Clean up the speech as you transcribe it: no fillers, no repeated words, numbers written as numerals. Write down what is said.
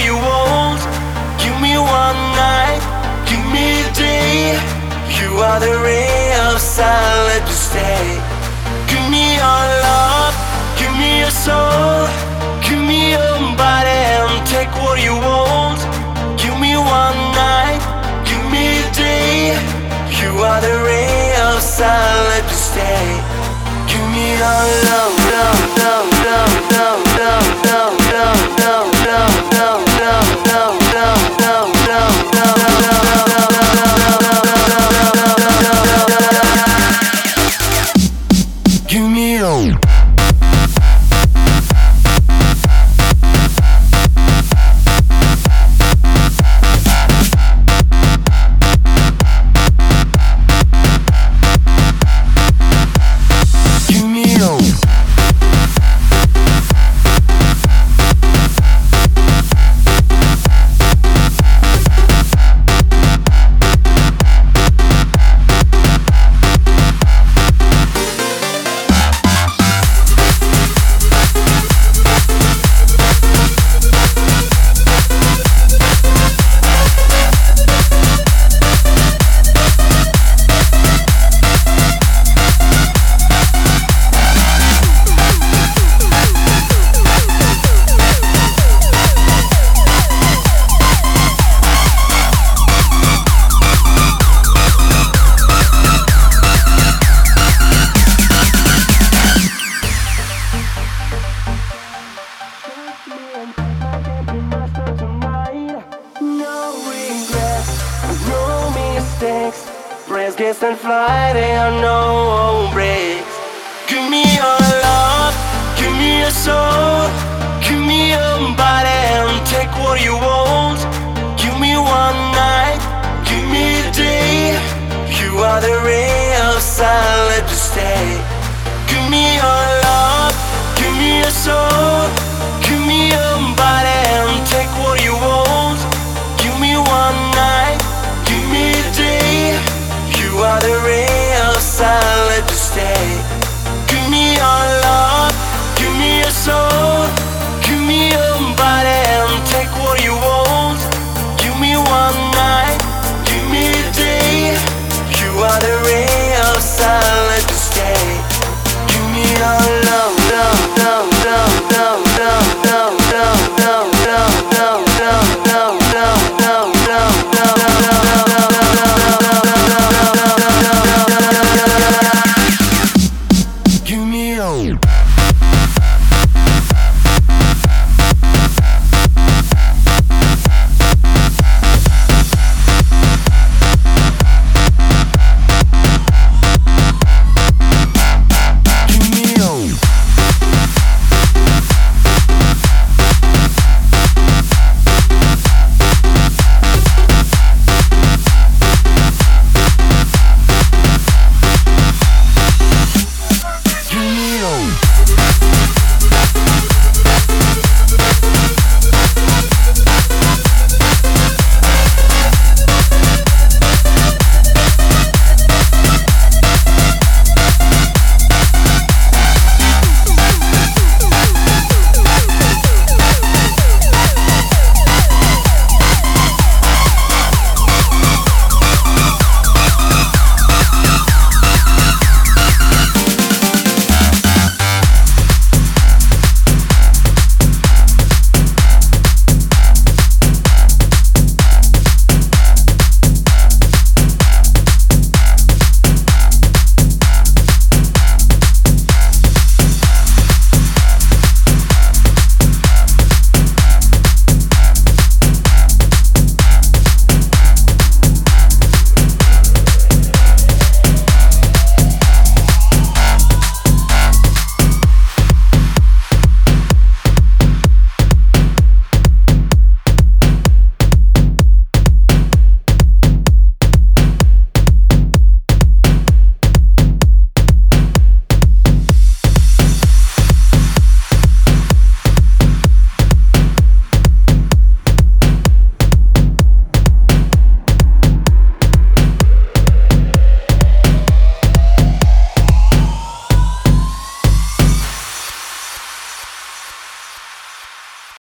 what you want. Give me one night, give me a day. You are the ray of sunlight to stay. Give me your love, give me your soul. Give me your body and take what you want. Give me one night, give me a day. You are the ray of sunlight to stay. Give me your love, love, love, love, love, love, love, love, love, love, love, love, love, love, love, love, love. Give me your breath and fly, there are no breaks. Give me your love, give me your soul. Give me your body and take what you want. Give me one night, give me a day. You are the ray of sunlight to stay.